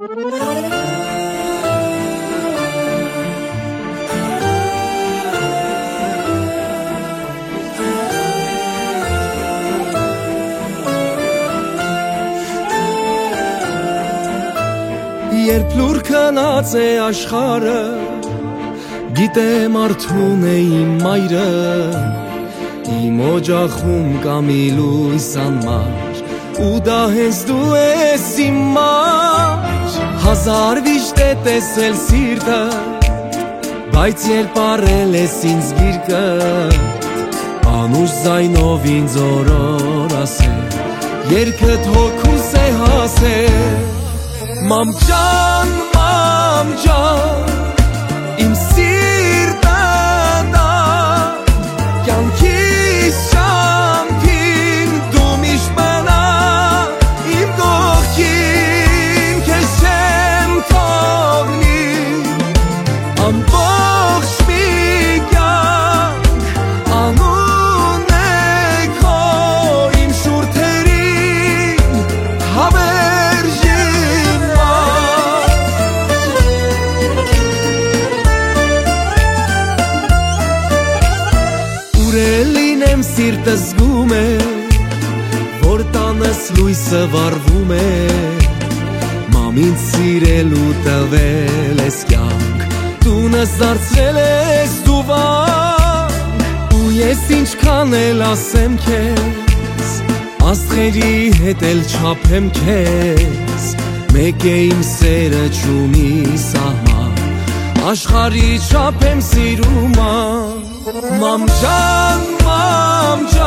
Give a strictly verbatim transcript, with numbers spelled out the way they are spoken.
Երբ լուր քնած է աշխարը, գիտեմ արթուն է իմ մայրը, իմ օջախում կա մի լույս անմար, ու դա հենց դու ես իմ մար։ Հազար վիշտ է տեսել սիրտը, բայց երբ առել ես ինձ գիրկը, անուշ ձայնով ինձ օրոր ասել, երգդ հոգուս է հասել։ Մամ ջան, մամ ջան, իմ սիրտը դա, կյանքիս շամփին դու միշտ մնա, իմ կողքին քեզ չեմ թողնի, ամբողջ մի կյանք անուն է քո իմ շուրթերին, հավերժ լինեմ սիրտը զգում է, որ տանս լույսը վառվում է, մամ ինձ սիրելու տվել ես կյանք, տունս դարձրել ես դու վանք, ու ես ինչքան էլ ասեմ քեզ, աստղերի հետ էլ չափեմ քեզ, մեկ է իմ սերը չունի սահման, աշխարհի չափ եմ սիրում ան, մամ ջան, մամ ջան